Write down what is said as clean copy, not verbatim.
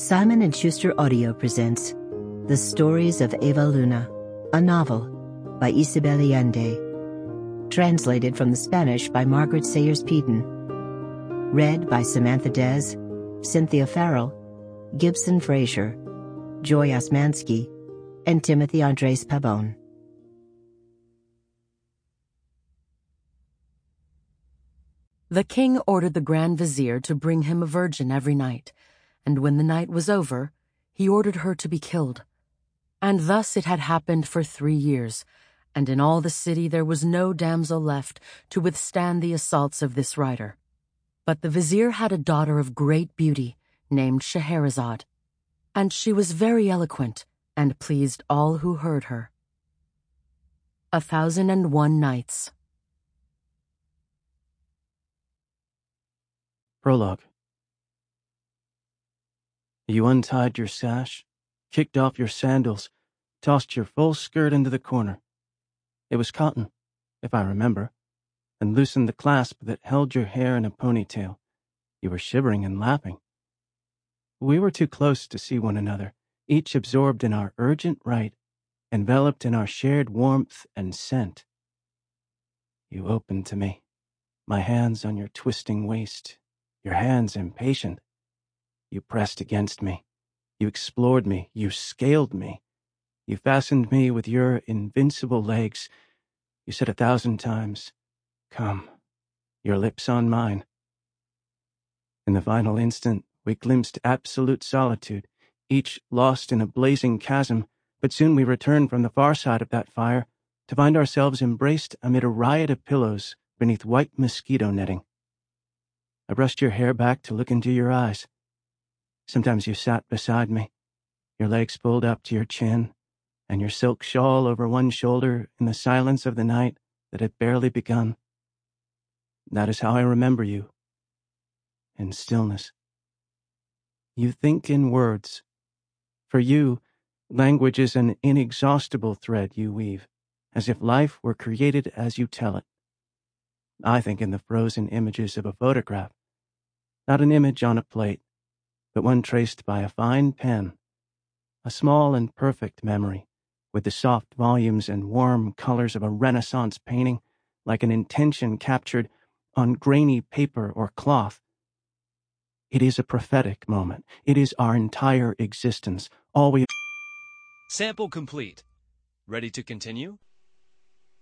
Simon & Schuster Audio presents The Stories of Eva Luna, a novel by Isabel Allende. Translated from the Spanish by Margaret Sayers Peden. Read by Samantha Dez, Cynthia Farrell, Gibson Fraser, Joy Osmansky, and Timothy Andres Pabon. The king ordered the Grand Vizier to bring him a virgin every night, and when the night was over, he ordered her to be killed. And thus it had happened for 3 years, and in all the city there was no damsel left to withstand the assaults of this rider. But the Vizier had a daughter of great beauty, named Scheherazade, and she was very eloquent, and pleased all who heard her. 1001 Nights. Prologue. You untied your sash, kicked off your sandals, tossed your full skirt into the corner. It was cotton, if I remember, and loosened the clasp that held your hair in a ponytail. You were shivering and laughing. We were too close to see one another, each absorbed in our urgent right, enveloped in our shared warmth and scent. You opened to me, my hands on your twisting waist, your hands impatient. You pressed against me. You explored me. You scaled me. You fastened me with your invincible legs. You said 1,000 times, "Come," your lips on mine. In the final instant, we glimpsed absolute solitude, each lost in a blazing chasm, but soon we returned from the far side of that fire to find ourselves embraced amid a riot of pillows beneath white mosquito netting. I brushed your hair back to look into your eyes. Sometimes you sat beside me, your legs pulled up to your chin, and your silk shawl over one shoulder in the silence of the night that had barely begun. That is how I remember you, in stillness. You think in words. For you, language is an inexhaustible thread you weave, as if life were created as you tell it. I think in the frozen images of a photograph, not an image on a plate, but one traced by a fine pen, a small and perfect memory, with the soft volumes and warm colors of a Renaissance painting, like an intention captured on grainy paper or cloth. It is a prophetic moment. It is our entire existence, all we... Sample complete. Ready to continue?